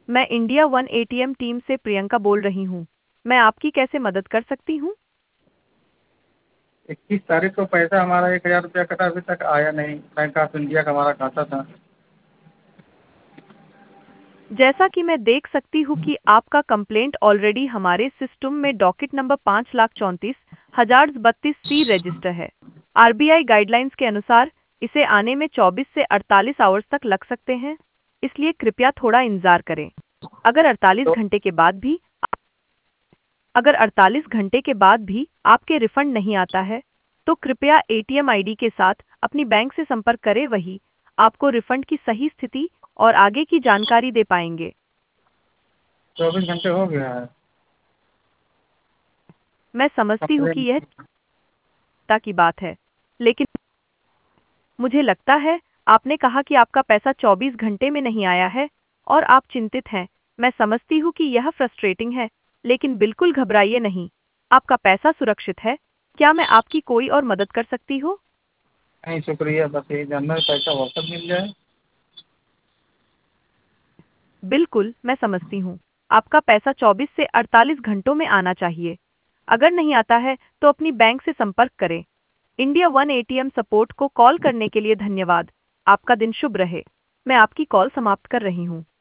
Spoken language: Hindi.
मैं इंडिया वन एटीएम टीम से प्रियंका बोल रही हूँ। मैं आपकी कैसे मदद कर सकती हूँ? 21 तारीख को पैसा हमारा 1000 रुपया कटा, अभी तक आया नहीं। बैंक ऑफ इंडिया का हमारा खाता था। जैसा कि मैं देख सकती हूँ कि आपका कंप्लेंट ऑलरेडी हमारे सिस्टम में डॉकेट नंबर 5,34,032 रजिस्टर है। आरबीआई गाइडलाइंस के अनुसार इसे आने में 24 से 48 आवर्स तक लग सकते हैं, इसलिए कृपया थोड़ा इंतजार करें। अगर 48 तो घंटे के बाद भी अगर 48 घंटे के बाद भी आपके रिफंड नहीं आता है, तो कृपया एटीएम आईडी के साथ अपनी बैंक से संपर्क करें, वही आपको रिफंड की सही स्थिति और आगे की जानकारी दे पाएंगे। 24 घंटे हो गया है। मैं समझती हूँ कि कंप्लेन यह चिंता की बात है, लेकिन मुझे लगता है आपने कहा कि आपका पैसा 24 घंटे में नहीं आया है और आप चिंतित हैं। मैं समझती हूँ कि यह फ्रस्ट्रेटिंग है, लेकिन बिल्कुल घबराइए नहीं। आपका पैसा सुरक्षित है। क्या मैं आपकी कोई और मदद कर सकती हूँ? नहीं, शुक्रिया। बस यही जानना है, पैसा वापस मिल जाए। बिल्कुल, मैं समझती हूँ। आपका पैसा 24 से 48 घंटों में आना चाहिए। अगर नहीं आता है, तो अपनी बैंक से संपर्क करें। इंडिया वन एटीएम सपोर्ट को कॉल करने के लिए धन्यवाद। आपका दिन शुभ रहे। मैं आपकी कॉल समाप्त कर रही हूँ।